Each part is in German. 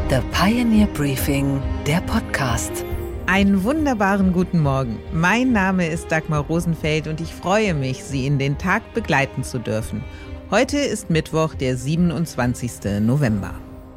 The Pioneer Briefing, der Podcast. Einen wunderbaren guten Morgen. Mein Name ist Dagmar Rosenfeld und ich freue mich, Sie in den Tag begleiten zu dürfen. Heute ist Mittwoch, der 27. November.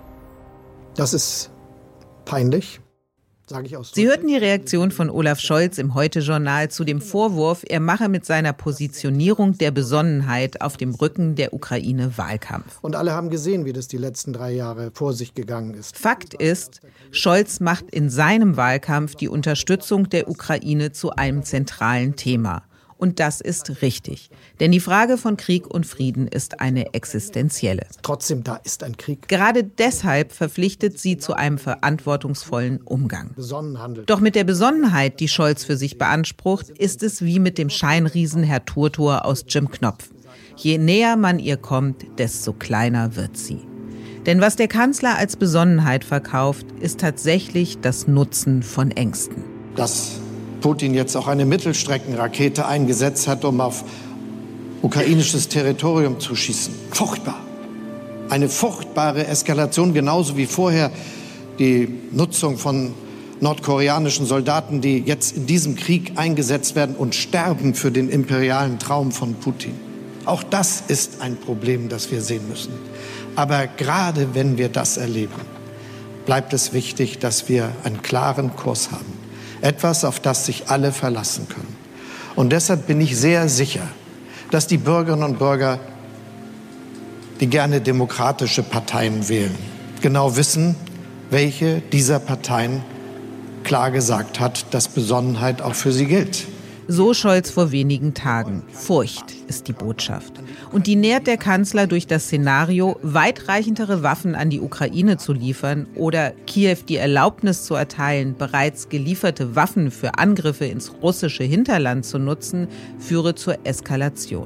Das ist peinlich, sage ich aus. Sie hörten die Reaktion von Olaf Scholz im Heute-Journal zu dem Vorwurf, er mache mit seiner Positionierung der Besonnenheit auf dem Rücken der Ukraine Wahlkampf. Und alle haben gesehen, wie das die letzten 3 Jahre vor sich gegangen ist. Fakt ist, Scholz macht in seinem Wahlkampf die Unterstützung der Ukraine zu einem zentralen Thema. Und das ist richtig. Denn die Frage von Krieg und Frieden ist eine existenzielle. Trotzdem, da ist ein Krieg. Gerade deshalb verpflichtet sie zu einem verantwortungsvollen Umgang. Besonnenhandel. Doch mit der Besonnenheit, die Scholz für sich beansprucht, ist es wie mit dem Scheinriesen Herr Turtur aus Jim Knopf. Je näher man ihr kommt, desto kleiner wird sie. Denn was der Kanzler als Besonnenheit verkauft, ist tatsächlich das Nutzen von Ängsten. Dass Putin jetzt auch eine Mittelstreckenrakete eingesetzt hat, um auf ukrainisches Territorium zu schießen. Furchtbar. Eine furchtbare Eskalation, genauso wie vorher die Nutzung von nordkoreanischen Soldaten, die jetzt in diesem Krieg eingesetzt werden und sterben für den imperialen Traum von Putin. Auch das ist ein Problem, das wir sehen müssen. Aber gerade wenn wir das erleben, bleibt es wichtig, dass wir einen klaren Kurs haben. Etwas, auf das sich alle verlassen können. Und deshalb bin ich sehr sicher, dass die Bürgerinnen und Bürger, die gerne demokratische Parteien wählen, genau wissen, welche dieser Parteien klar gesagt hat, dass Besonnenheit auch für sie gilt. So Scholz vor wenigen Tagen. Furcht ist die Botschaft. Und die nährt der Kanzler durch das Szenario, weitreichendere Waffen an die Ukraine zu liefern oder Kiew die Erlaubnis zu erteilen, bereits gelieferte Waffen für Angriffe ins russische Hinterland zu nutzen, führe zur Eskalation.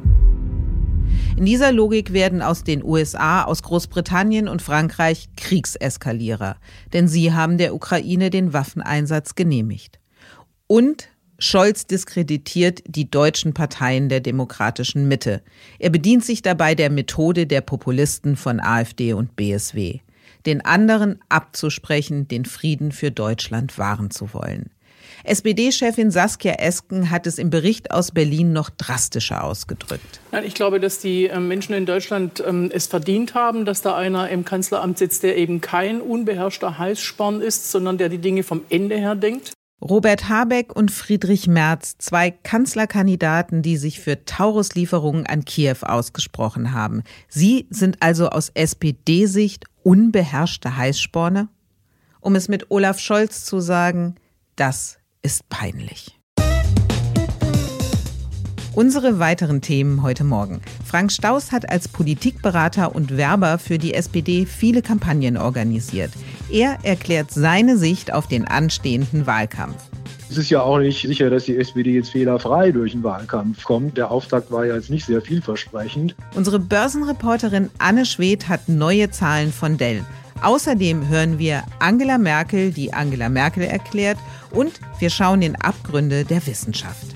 In dieser Logik werden aus den USA, aus Großbritannien und Frankreich Kriegseskalierer. Denn sie haben der Ukraine den Waffeneinsatz genehmigt. Und Scholz diskreditiert die deutschen Parteien der demokratischen Mitte. Er bedient sich dabei der Methode der Populisten von AfD und BSW, den anderen abzusprechen, den Frieden für Deutschland wahren zu wollen. SPD-Chefin Saskia Esken hat es im Bericht aus Berlin noch drastischer ausgedrückt. Ich glaube, dass die Menschen in Deutschland es verdient haben, dass da einer im Kanzleramt sitzt, der eben kein unbeherrschter Heißsporn ist, sondern der die Dinge vom Ende her denkt. Robert Habeck und Friedrich Merz, 2 Kanzlerkandidaten, die sich für Taurus-Lieferungen an Kiew ausgesprochen haben. Sie sind also aus SPD-Sicht unbeherrschte Heißsporne? Um es mit Olaf Scholz zu sagen, das ist peinlich. Unsere weiteren Themen heute Morgen. Frank Staus hat als Politikberater und Werber für die SPD viele Kampagnen organisiert. Er erklärt seine Sicht auf den anstehenden Wahlkampf. Es ist ja auch nicht sicher, dass die SPD jetzt fehlerfrei durch den Wahlkampf kommt. Der Auftakt war ja jetzt nicht sehr vielversprechend. Unsere Börsenreporterin Anne Schwedt hat neue Zahlen von Dell. Außerdem hören wir Angela Merkel, die Angela Merkel erklärt, und wir schauen in Abgründe der Wissenschaft.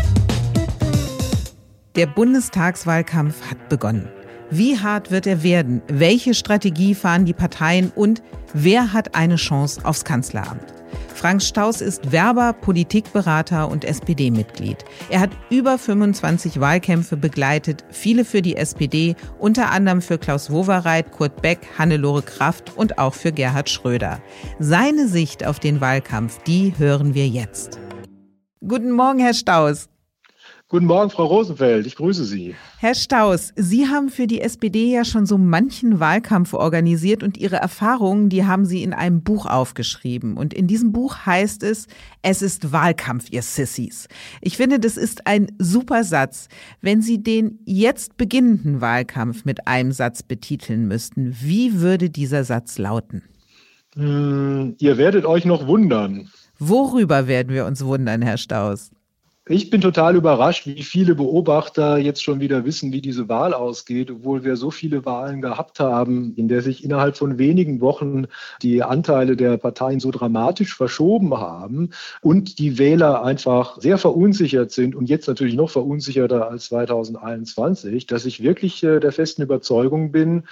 Der Bundestagswahlkampf hat begonnen. Wie hart wird er werden? Welche Strategie fahren die Parteien? Und wer hat eine Chance aufs Kanzleramt? Frank Staus ist Werber, Politikberater und SPD-Mitglied. Er hat über 25 Wahlkämpfe begleitet, viele für die SPD, unter anderem für Klaus Wowereit, Kurt Beck, Hannelore Kraft und auch für Gerhard Schröder. Seine Sicht auf den Wahlkampf, die hören wir jetzt. Guten Morgen, Herr Staus. Guten Morgen, Frau Rosenfeld. Ich grüße Sie. Herr Staus, Sie haben für die SPD ja schon so manchen Wahlkampf organisiert und Ihre Erfahrungen, die haben Sie in einem Buch aufgeschrieben. Und in diesem Buch heißt es, es ist Wahlkampf, ihr Sissies. Ich finde, das ist ein super Satz. Wenn Sie den jetzt beginnenden Wahlkampf mit einem Satz betiteln müssten, wie würde dieser Satz lauten? Ihr werdet euch noch wundern. Worüber werden wir uns wundern, Herr Staus? Ich bin total überrascht, wie viele Beobachter jetzt schon wieder wissen, wie diese Wahl ausgeht, obwohl wir so viele Wahlen gehabt haben, in der sich innerhalb von wenigen Wochen die Anteile der Parteien so dramatisch verschoben haben und die Wähler einfach sehr verunsichert sind und jetzt natürlich noch verunsicherter als 2021, dass ich wirklich der festen Überzeugung bin,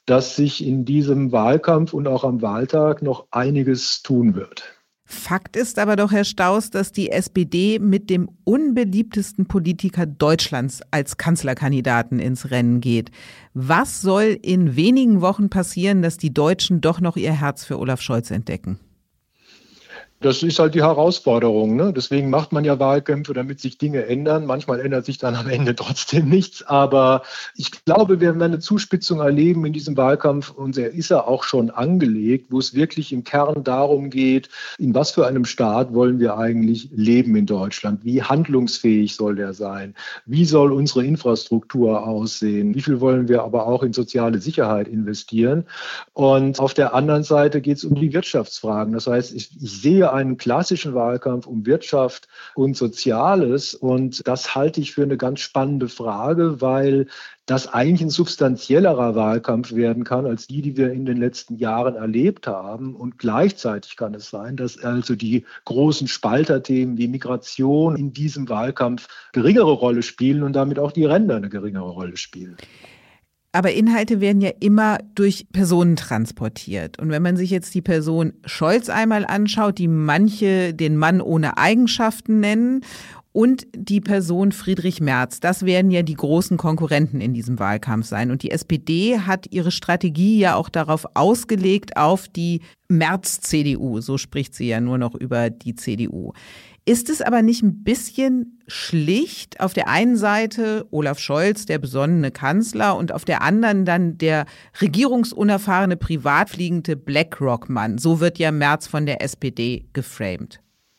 dass sich in diesem Wahlkampf und auch am Wahltag noch einiges tun wird. Fakt ist aber doch, Herr Staus, dass die SPD mit dem unbeliebtesten Politiker Deutschlands als Kanzlerkandidaten ins Rennen geht. Was soll in wenigen Wochen passieren, dass die Deutschen doch noch ihr Herz für Olaf Scholz entdecken? Das ist halt die Herausforderung, ne? Deswegen macht man ja Wahlkämpfe, damit sich Dinge ändern. Manchmal ändert sich dann am Ende trotzdem nichts. Aber ich glaube, wir werden eine Zuspitzung erleben in diesem Wahlkampf. Und der ist ja auch schon angelegt, wo es wirklich im Kern darum geht, in was für einem Staat wollen wir eigentlich leben in Deutschland? Wie handlungsfähig soll der sein? Wie soll unsere Infrastruktur aussehen? Wie viel wollen wir aber auch in soziale Sicherheit investieren? Und auf der anderen Seite geht es um die Wirtschaftsfragen. Das heißt, ich sehe einen klassischen Wahlkampf um Wirtschaft und Soziales. Und das halte ich für eine ganz spannende Frage, weil das eigentlich ein substanziellerer Wahlkampf werden kann als die wir in den letzten Jahren erlebt haben. Und gleichzeitig kann es sein, dass also die großen Spalterthemen wie Migration in diesem Wahlkampf geringere Rolle spielen und damit auch die Ränder eine geringere Rolle spielen. Aber Inhalte werden ja immer durch Personen transportiert. Und wenn man sich jetzt die Person Scholz einmal anschaut, die manche den Mann ohne Eigenschaften nennen, und die Person Friedrich Merz, das werden ja die großen Konkurrenten in diesem Wahlkampf sein. Und die SPD hat ihre Strategie ja auch darauf ausgelegt, auf die Merz-CDU. So spricht sie ja nur noch über die CDU. Ist es aber nicht ein bisschen schlicht, auf der einen Seite Olaf Scholz, der besonnene Kanzler, und auf der anderen dann der regierungsunerfahrene, privatfliegende BlackRock-Mann? So wird ja Merz von der SPD geframed.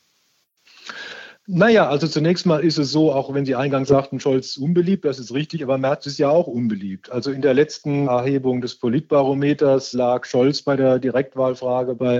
Naja, also zunächst mal ist es so, auch wenn Sie eingangs sagten, Scholz ist unbeliebt, das ist richtig, aber Merz ist ja auch unbeliebt. Also in der letzten Erhebung des Politbarometers lag Scholz bei der Direktwahlfrage bei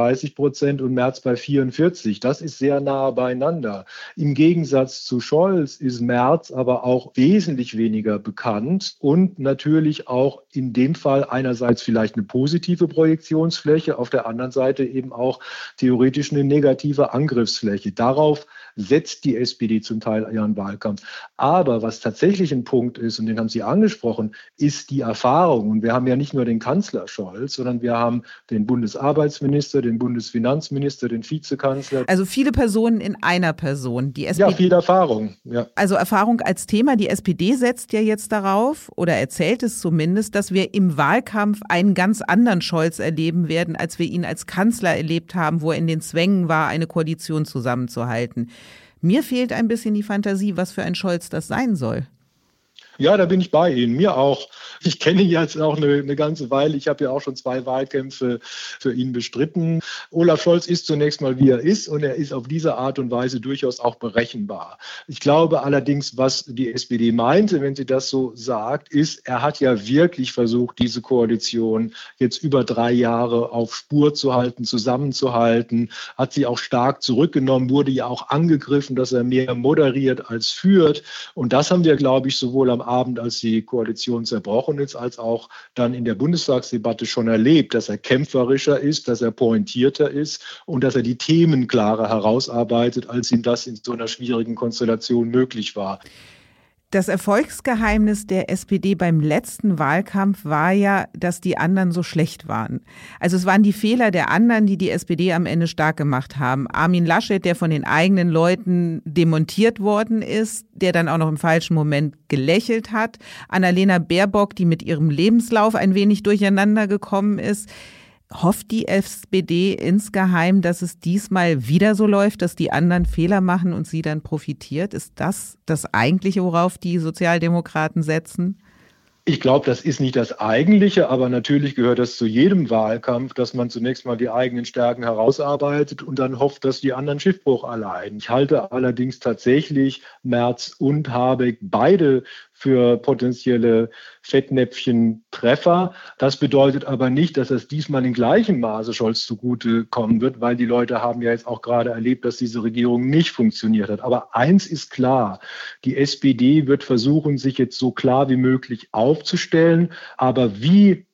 38% und Merz bei 44%. Das ist sehr nah beieinander. Im Gegensatz zu Scholz ist Merz aber auch wesentlich weniger bekannt und natürlich auch in dem Fall einerseits vielleicht eine positive Projektionsfläche, auf der anderen Seite eben auch theoretisch eine negative Angriffsfläche. Darauf setzt die SPD zum Teil ihren Wahlkampf. Aber was tatsächlich ein Punkt ist, und den haben Sie angesprochen, ist die Erfahrung. Und wir haben ja nicht nur den Kanzler Scholz, sondern wir haben den Bundesarbeitsminister, den Bundesfinanzminister, den Vizekanzler. Also viele Personen in einer Person. Die SPD, ja, viel Erfahrung. Ja. Also Erfahrung als Thema. Die SPD setzt ja jetzt darauf oder erzählt es zumindest, dass wir im Wahlkampf einen ganz anderen Scholz erleben werden, als wir ihn als Kanzler erlebt haben, wo er in den Zwängen war, eine Koalition zusammenzuhalten. Mir fehlt ein bisschen die Fantasie, was für ein Scholz das sein soll. Ja, da bin ich bei Ihnen. Mir auch. Ich kenne ihn jetzt auch eine ganze Weile. Ich habe ja auch schon 2 Wahlkämpfe für ihn bestritten. Olaf Scholz ist zunächst mal, wie er ist, und er ist auf diese Art und Weise durchaus auch berechenbar. Ich glaube allerdings, was die SPD meinte, wenn sie das so sagt, ist, er hat ja wirklich versucht, diese Koalition jetzt über 3 Jahre auf Spur zu halten, zusammenzuhalten, hat sie auch stark zurückgenommen, wurde ja auch angegriffen, dass er mehr moderiert als führt. Und das haben wir, glaube ich, sowohl am Abend, als die Koalition zerbrochen ist, als auch dann in der Bundestagsdebatte schon erlebt, dass er kämpferischer ist, dass er pointierter ist und dass er die Themen klarer herausarbeitet, als ihm das in so einer schwierigen Konstellation möglich war. Das Erfolgsgeheimnis der SPD beim letzten Wahlkampf war ja, dass die anderen so schlecht waren. Also es waren die Fehler der anderen, die die SPD am Ende stark gemacht haben. Armin Laschet, der von den eigenen Leuten demontiert worden ist, der dann auch noch im falschen Moment gelächelt hat. Annalena Baerbock, die mit ihrem Lebenslauf ein wenig durcheinander gekommen ist. Hofft die SPD insgeheim, dass es diesmal wieder so läuft, dass die anderen Fehler machen und sie dann profitiert? Ist das das Eigentliche, worauf die Sozialdemokraten setzen? Ich glaube, das ist nicht das Eigentliche, aber natürlich gehört das zu jedem Wahlkampf, dass man zunächst mal die eigenen Stärken herausarbeitet und dann hofft, dass die anderen Schiffbruch erleiden. Ich halte allerdings tatsächlich Merz und Habeck beide für potenzielle Fettnäpfchen-Treffer. Das bedeutet aber nicht, dass es diesmal in gleichem Maße Scholz zugute kommen wird, weil die Leute haben ja jetzt auch gerade erlebt, dass diese Regierung nicht funktioniert hat. Aber eins ist klar, die SPD wird versuchen, sich jetzt so klar wie möglich aufzustellen. Aber wie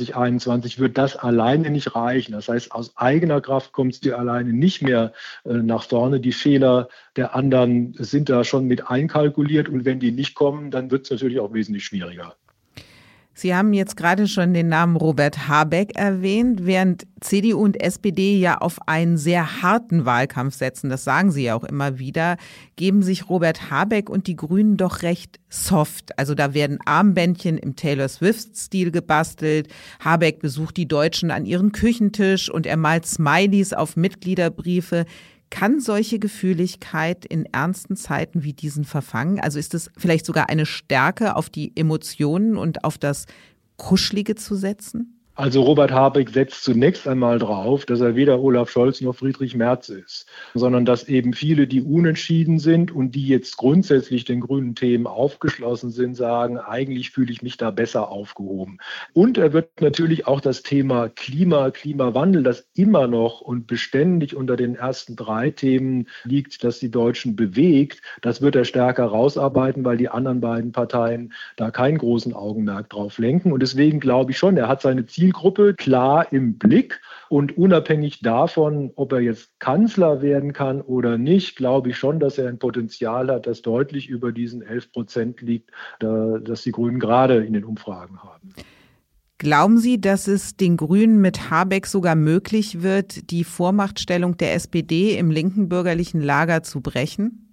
2021 wird das alleine nicht reichen. Das heißt, aus eigener Kraft kommt sie alleine nicht mehr nach vorne. Die Fehler der anderen sind da schon mit einkalkuliert. Und wenn die nicht kommen, dann wird es natürlich auch wesentlich schwieriger. Sie haben jetzt gerade schon den Namen Robert Habeck erwähnt, während CDU und SPD ja auf einen sehr harten Wahlkampf setzen, das sagen Sie ja auch immer wieder, geben sich Robert Habeck und die Grünen doch recht soft. Also da werden Armbändchen im Taylor Swift-Stil gebastelt, Habeck besucht die Deutschen an ihren Küchentisch und er malt Smileys auf Mitgliederbriefe. Kann solche Gefühligkeit in ernsten Zeiten wie diesen verfangen? Also ist es vielleicht sogar eine Stärke, auf die Emotionen und auf das Kuschelige zu setzen? Also Robert Habeck setzt zunächst einmal drauf, dass er weder Olaf Scholz noch Friedrich Merz ist, sondern dass eben viele, die unentschieden sind und die jetzt grundsätzlich den grünen Themen aufgeschlossen sind, sagen, eigentlich fühle ich mich da besser aufgehoben. Und er wird natürlich auch das Thema Klimawandel, das immer noch und beständig unter den ersten 3 Themen liegt, das die Deutschen bewegt, das wird er stärker rausarbeiten, weil die anderen beiden Parteien da keinen großen Augenmerk drauf lenken. Und deswegen glaube ich schon, er hat seine Zielgruppe klar im Blick und unabhängig davon, ob er jetzt Kanzler werden kann oder nicht, glaube ich schon, dass er ein Potenzial hat, das deutlich über diesen 11% liegt, das die Grünen gerade in den Umfragen haben. Glauben Sie, dass es den Grünen mit Habeck sogar möglich wird, die Vormachtstellung der SPD im linken bürgerlichen Lager zu brechen?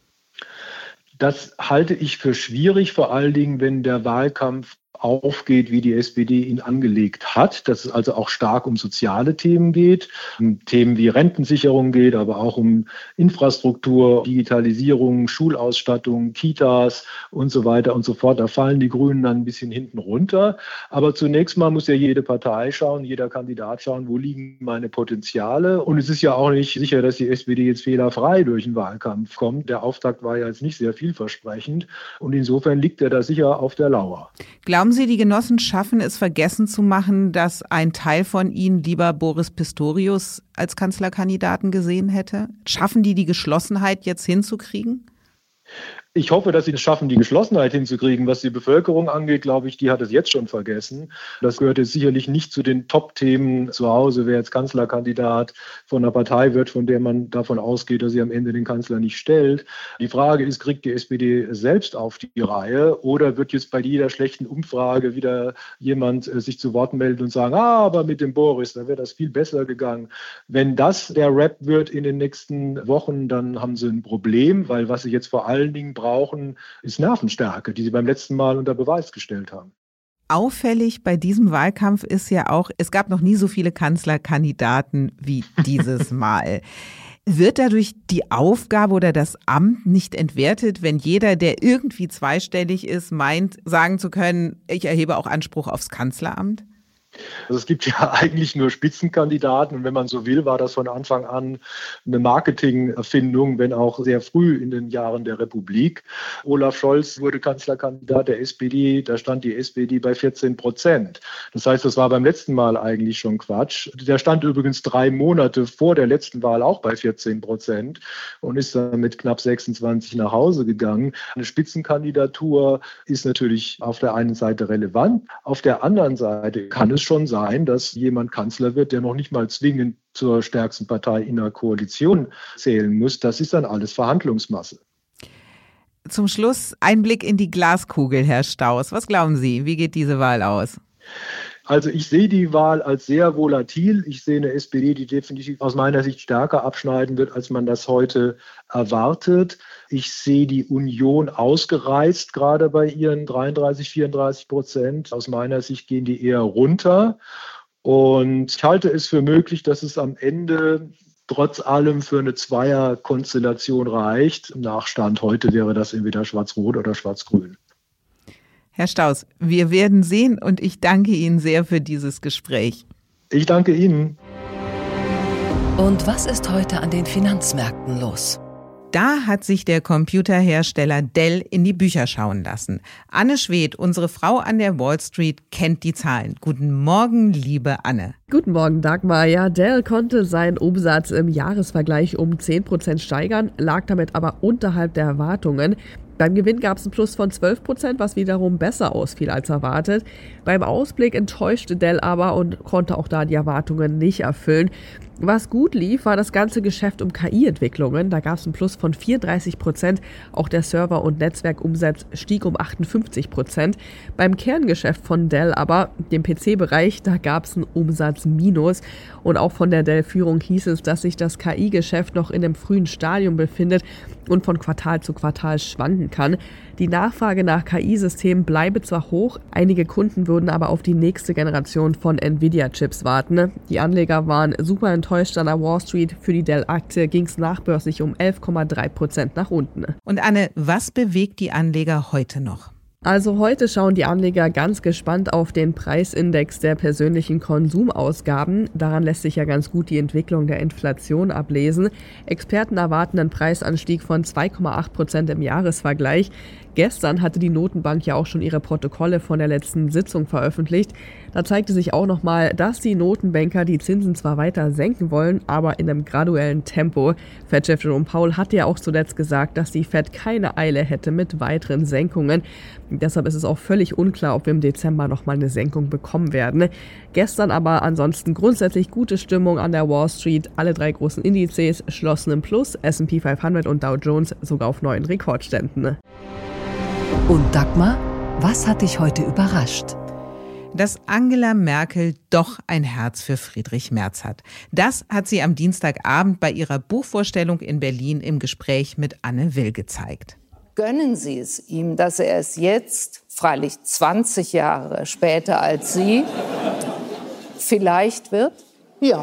Das halte ich für schwierig, vor allen Dingen, wenn der Wahlkampf aufgeht, wie die SPD ihn angelegt hat, dass es also auch stark um soziale Themen geht, um Themen wie Rentensicherung geht, aber auch um Infrastruktur, Digitalisierung, Schulausstattung, Kitas und so weiter und so fort. Da fallen die Grünen dann ein bisschen hinten runter. Aber zunächst mal muss ja jede Partei schauen, jeder Kandidat schauen, wo liegen meine Potenziale. Und es ist ja auch nicht sicher, dass die SPD jetzt fehlerfrei durch den Wahlkampf kommt. Der Auftakt war ja jetzt nicht sehr vielversprechend. Und insofern liegt er da sicher auf der Lauer. Glauben Sie, die Genossen schaffen es, vergessen zu machen, dass ein Teil von ihnen lieber Boris Pistorius als Kanzlerkandidaten gesehen hätte? Schaffen die Geschlossenheit jetzt hinzukriegen? Ich hoffe, dass sie es schaffen, die Geschlossenheit hinzukriegen. Was die Bevölkerung angeht, glaube ich, die hat es jetzt schon vergessen. Das gehört jetzt sicherlich nicht zu den Top-Themen zu Hause, wer jetzt Kanzlerkandidat von einer Partei wird, von der man davon ausgeht, dass sie am Ende den Kanzler nicht stellt. Die Frage ist, kriegt die SPD selbst auf die Reihe oder wird jetzt bei jeder schlechten Umfrage wieder jemand sich zu Wort melden und sagen, aber mit dem Boris, da wäre das viel besser gegangen. Wenn das der Rap wird in den nächsten Wochen, dann haben sie ein Problem, weil was sie jetzt vor allen Dingen brauchen, ist Nervenstärke, die sie beim letzten Mal unter Beweis gestellt haben. Auffällig bei diesem Wahlkampf ist ja auch, es gab noch nie so viele Kanzlerkandidaten wie dieses Mal. Wird dadurch die Aufgabe oder das Amt nicht entwertet, wenn jeder, der irgendwie zweistellig ist, meint, sagen zu können, ich erhebe auch Anspruch aufs Kanzleramt? Also es gibt ja eigentlich nur Spitzenkandidaten und wenn man so will, war das von Anfang an eine Marketingerfindung, wenn auch sehr früh in den Jahren der Republik. Olaf Scholz wurde Kanzlerkandidat der SPD, da stand die SPD bei 14%. Das heißt, das war beim letzten Mal eigentlich schon Quatsch. Der stand übrigens 3 Monate vor der letzten Wahl auch bei 14% und ist dann mit knapp 26 nach Hause gegangen. Eine Spitzenkandidatur ist natürlich auf der einen Seite relevant, auf der anderen Seite kann es schon sein, dass jemand Kanzler wird, der noch nicht mal zwingend zur stärksten Partei in der Koalition zählen muss. Das ist dann alles Verhandlungsmasse. Zum Schluss ein Blick in die Glaskugel, Herr Staus. Was glauben Sie, wie geht diese Wahl aus? Also ich sehe die Wahl als sehr volatil. Ich sehe eine SPD, die definitiv aus meiner Sicht stärker abschneiden wird, als man das heute erwartet. Ich sehe die Union ausgereizt, gerade bei ihren 33-34%. Aus meiner Sicht gehen die eher runter. Und ich halte es für möglich, dass es am Ende trotz allem für eine Zweierkonstellation reicht. Nach Stand heute wäre das entweder schwarz-rot oder schwarz-grün. Herr Staus, wir werden sehen und ich danke Ihnen sehr für dieses Gespräch. Ich danke Ihnen. Und was ist heute an den Finanzmärkten los? Da hat sich der Computerhersteller Dell in die Bücher schauen lassen. Anne Schwedt, unsere Frau an der Wall Street, kennt die Zahlen. Guten Morgen, liebe Anne. Guten Morgen, Dagmar. Ja, Dell konnte seinen Umsatz im Jahresvergleich um 10% steigern, lag damit aber unterhalb der Erwartungen. Beim Gewinn gab es einen Plus von 12%, was wiederum besser ausfiel als erwartet. Beim Ausblick enttäuschte Dell aber und konnte auch da die Erwartungen nicht erfüllen. Was gut lief, war das ganze Geschäft um KI-Entwicklungen. Da gab es einen Plus von 34%. Auch der Server- und Netzwerkumsatz stieg um 58%. Beim Kerngeschäft von Dell aber, dem PC-Bereich, da gab es einen Umsatzminus. Und auch von der Dell-Führung hieß es, dass sich das KI-Geschäft noch in einem frühen Stadium befindet und von Quartal zu Quartal schwanken kann. Die Nachfrage nach KI-Systemen bleibe zwar hoch, einige Kunden würden aber auf die nächste Generation von Nvidia-Chips warten. Die Anleger waren super enttäuscht an der Wall Street. Für die Dell-Aktie ging es nachbörslich um 11,3% nach unten. Und Anne, was bewegt die Anleger heute noch? Also heute schauen die Anleger ganz gespannt auf den Preisindex der persönlichen Konsumausgaben. Daran lässt sich ja ganz gut die Entwicklung der Inflation ablesen. Experten erwarten einen Preisanstieg von 2,8% im Jahresvergleich. Gestern hatte die Notenbank ja auch schon ihre Protokolle von der letzten Sitzung veröffentlicht. Da zeigte sich auch nochmal, dass die Notenbanker die Zinsen zwar weiter senken wollen, aber in einem graduellen Tempo. Fed-Chef Jerome Powell hatte ja auch zuletzt gesagt, dass die Fed keine Eile hätte mit weiteren Senkungen. Deshalb ist es auch völlig unklar, ob wir im Dezember nochmal eine Senkung bekommen werden. Gestern aber ansonsten grundsätzlich gute Stimmung an der Wall Street. Alle 3 großen Indizes schlossen im Plus, S&P 500 und Dow Jones sogar auf neuen Rekordständen. Und Dagmar, was hat dich heute überrascht? Dass Angela Merkel doch ein Herz für Friedrich Merz hat. Das hat sie am Dienstagabend bei ihrer Buchvorstellung in Berlin im Gespräch mit Anne Will gezeigt. Gönnen Sie es ihm, dass er es jetzt, freilich 20 Jahre später als Sie, vielleicht wird? Ja.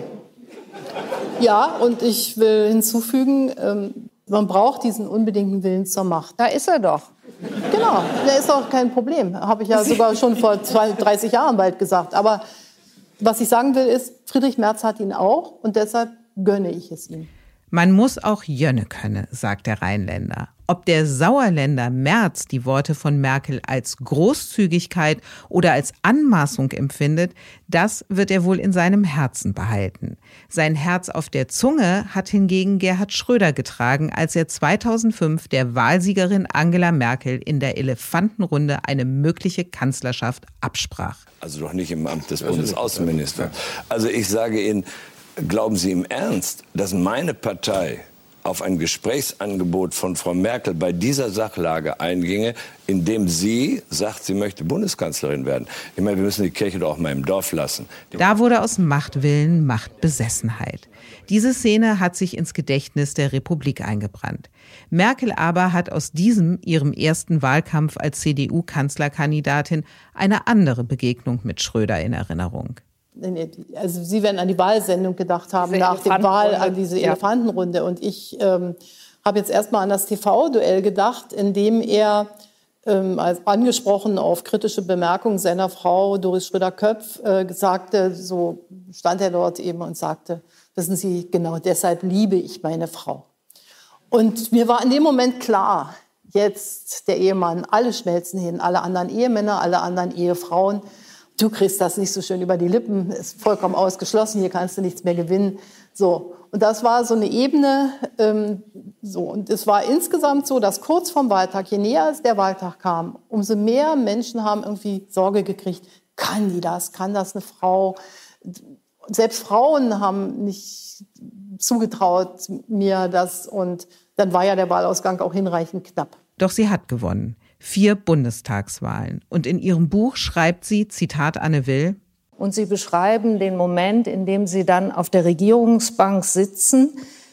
Ja, und ich will hinzufügen, man braucht diesen unbedingten Willen zur Macht. Da ist er doch. Genau, der ist auch kein Problem. Habe ich ja sogar schon vor 30 Jahren bald gesagt. Aber was ich sagen will, ist, Friedrich Merz hat ihn auch und deshalb gönne ich es ihm. Man muss auch Jönne könne, sagt der Rheinländer. Ob der Sauerländer Merz die Worte von Merkel als Großzügigkeit oder als Anmaßung empfindet, das wird er wohl in seinem Herzen behalten. Sein Herz auf der Zunge hat hingegen Gerhard Schröder getragen, als er 2005 der Wahlsiegerin Angela Merkel in der Elefantenrunde eine mögliche Kanzlerschaft absprach. Also doch nicht im Amt des Bundesaußenministers. Also ich sage Ihnen, glauben Sie im Ernst, dass meine Partei auf ein Gesprächsangebot von Frau Merkel bei dieser Sachlage einginge, indem sie sagt, sie möchte Bundeskanzlerin werden? Ich meine, wir müssen die Kirche doch auch mal im Dorf lassen. Da wurde aus Machtwillen Machtbesessenheit. Diese Szene hat sich ins Gedächtnis der Republik eingebrannt. Merkel aber hat aus diesem, ihrem ersten Wahlkampf als CDU-Kanzlerkandidatin, eine andere Begegnung mit Schröder in Erinnerung. Also Sie werden an die Wahlsendung gedacht haben, nach der Wahl, an diese Elefantenrunde. Und ich habe jetzt erstmal an das TV-Duell gedacht, in dem er, als angesprochen auf kritische Bemerkungen seiner Frau Doris Schröder-Köpf, sagte, so stand er dort eben und sagte, wissen Sie, genau deshalb liebe ich meine Frau. Und mir war in dem Moment klar, jetzt der Ehemann, alle schmelzen hin, alle anderen Ehemänner, alle anderen Ehefrauen. Du kriegst das nicht so schön über die Lippen, ist vollkommen ausgeschlossen, hier kannst du nichts mehr gewinnen. So. Und das war so eine Ebene, so. Und es war insgesamt so, dass kurz vorm Wahltag, je näher es der Wahltag kam, umso mehr Menschen haben irgendwie Sorge gekriegt, kann die das, kann das eine Frau? Selbst Frauen haben nicht zugetraut mir das und dann war ja der Wahlausgang auch hinreichend knapp. Doch sie hat gewonnen. 4 Bundestagswahlen. Und in ihrem Buch schreibt sie, Zitat Anne Will, und Sie beschreiben den Moment, in dem Sie dann auf der Regierungsbank sitzen,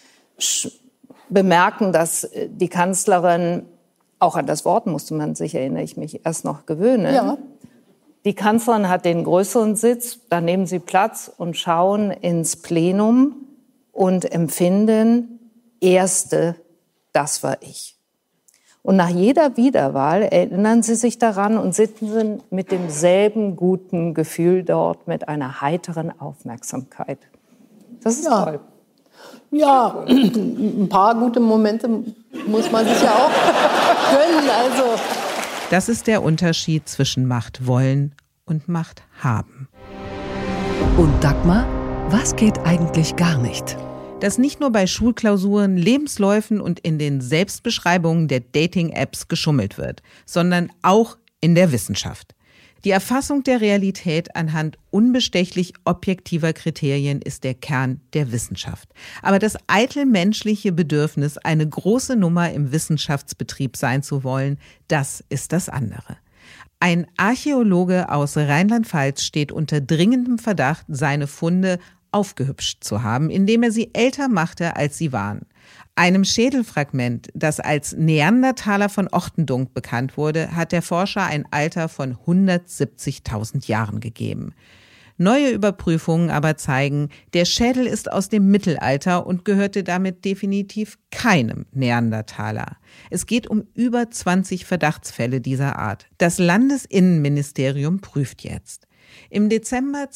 bemerken, dass die Kanzlerin, auch an das Wort musste man sich, erinnere ich mich, erst noch gewöhnen. Ja. Die Kanzlerin hat den größeren Sitz, da nehmen Sie Platz und schauen ins Plenum und empfinden, Erste, das war ich. Und nach jeder Wiederwahl erinnern Sie sich daran und sitzen mit demselben guten Gefühl dort, mit einer heiteren Aufmerksamkeit. Das ist toll. Ja, ein paar gute Momente muss man sich ja auch gönnen. Also. Das ist der Unterschied zwischen Macht wollen und Macht haben. Und Dagmar, was geht eigentlich gar nicht? dass nicht nur bei Schulklausuren, Lebensläufen und in den Selbstbeschreibungen der Dating-Apps geschummelt wird, sondern auch in der Wissenschaft. Die Erfassung der Realität anhand unbestechlich objektiver Kriterien ist der Kern der Wissenschaft. Aber das eitel menschliche Bedürfnis, eine große Nummer im Wissenschaftsbetrieb sein zu wollen, das ist das andere. Ein Archäologe aus Rheinland-Pfalz steht unter dringendem Verdacht, seine Funde aufgehübscht zu haben, indem er sie älter machte, als sie waren. Einem Schädelfragment, das als Neandertaler von Ochtendunk bekannt wurde, hat der Forscher ein Alter von 170.000 Jahren gegeben. Neue Überprüfungen aber zeigen, der Schädel ist aus dem Mittelalter und gehörte damit definitiv keinem Neandertaler. Es geht um über 20 Verdachtsfälle dieser Art. Das Landesinnenministerium prüft jetzt. Im Dezember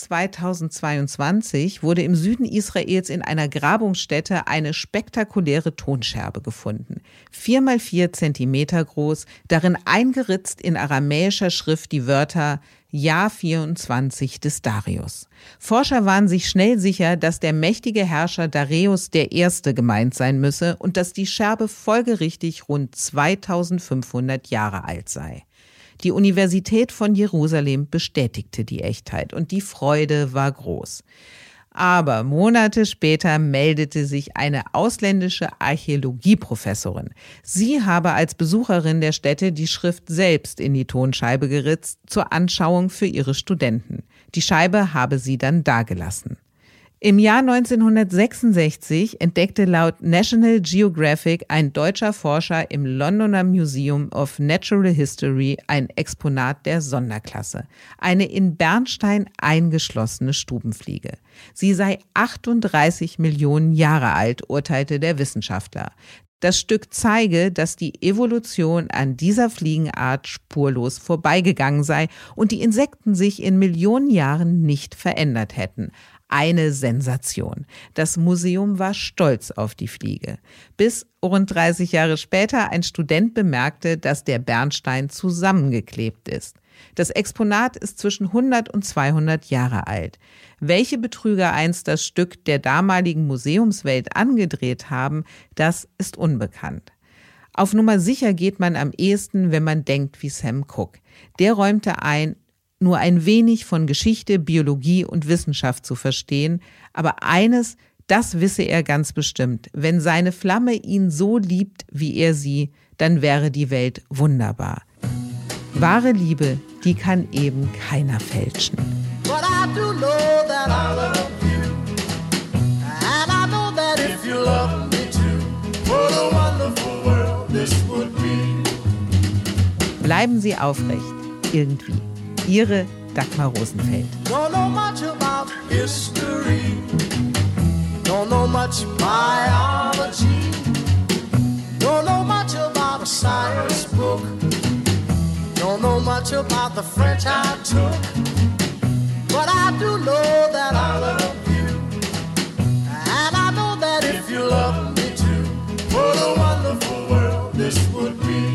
2022 wurde im Süden Israels in einer Grabungsstätte eine spektakuläre Tonscherbe gefunden. 4 mal 4 Zentimeter groß, darin eingeritzt in aramäischer Schrift die Wörter Jahr 24 des Darius. Forscher waren sich schnell sicher, dass der mächtige Herrscher Dareios I. gemeint sein müsse und dass die Scherbe folgerichtig rund 2500 Jahre alt sei. Die Universität von Jerusalem bestätigte die Echtheit und die Freude war groß. Aber Monate später meldete sich eine ausländische Archäologieprofessorin. Sie habe als Besucherin der Stätte die Schrift selbst in die Tonscheibe geritzt, zur Anschauung für ihre Studenten. Die Scheibe habe sie dann dagelassen. Im Jahr 1966 entdeckte laut National Geographic ein deutscher Forscher im Londoner Museum of Natural History ein Exponat der Sonderklasse. Eine in Bernstein eingeschlossene Stubenfliege. Sie sei 38 Millionen Jahre alt, urteilte der Wissenschaftler. Das Stück zeige, dass die Evolution an dieser Fliegenart spurlos vorbeigegangen sei und die Insekten sich in Millionen Jahren nicht verändert hätten. Eine Sensation. Das Museum war stolz auf die Fliege. Bis rund 30 Jahre später ein Student bemerkte, dass der Bernstein zusammengeklebt ist. Das Exponat ist zwischen 100 und 200 Jahre alt. Welche Betrüger einst das Stück der damaligen Museumswelt angedreht haben, das ist unbekannt. Auf Nummer sicher geht man am ehesten, wenn man denkt wie Sam Cooke. Der räumte ein, nur ein wenig von Geschichte, Biologie und Wissenschaft zu verstehen, aber eines, das wisse er ganz bestimmt: Wenn seine Flamme ihn so liebt, wie er sie, dann wäre die Welt wunderbar. Wahre Liebe, die kann eben keiner fälschen. But I do know that I love you, and I know that if you love me too, what a wonderful world this would be. Bleiben Sie aufrecht, irgendwie. Ihre Dagmar Rosenfeld. Don't know much about history. Don't know much biology. Don't know much about a science book. Don't know much about the French I took. But I do know that I love you. And I know that if you love me too, what a wonderful world this would be.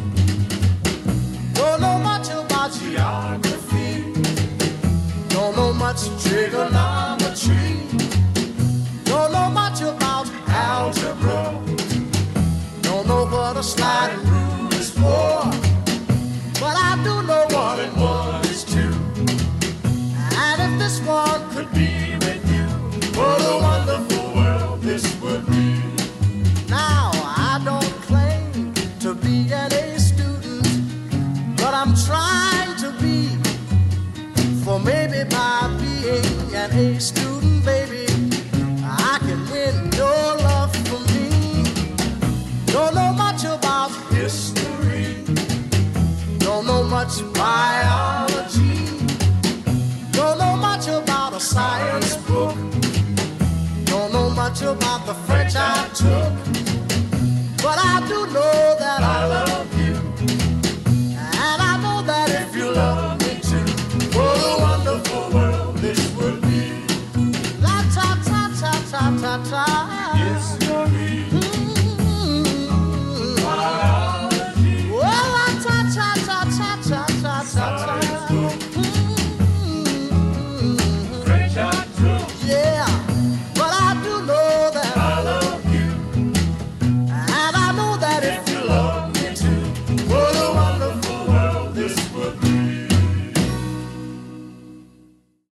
Don't know much about geography. Don't know much trigonometry. Don't know much about algebra. Don't know what a sliding rule is for. But I do know 1 and 1 is 2. And if this one could be with you, what a wonderful world this would be. Now, I don't claim to be an A student, but I'm trying to be. For maybe by being an A student, baby, I can win your love for me. Don't know much about history. Don't know much biology. Don't know much about a science book. Don't know much about the French I took.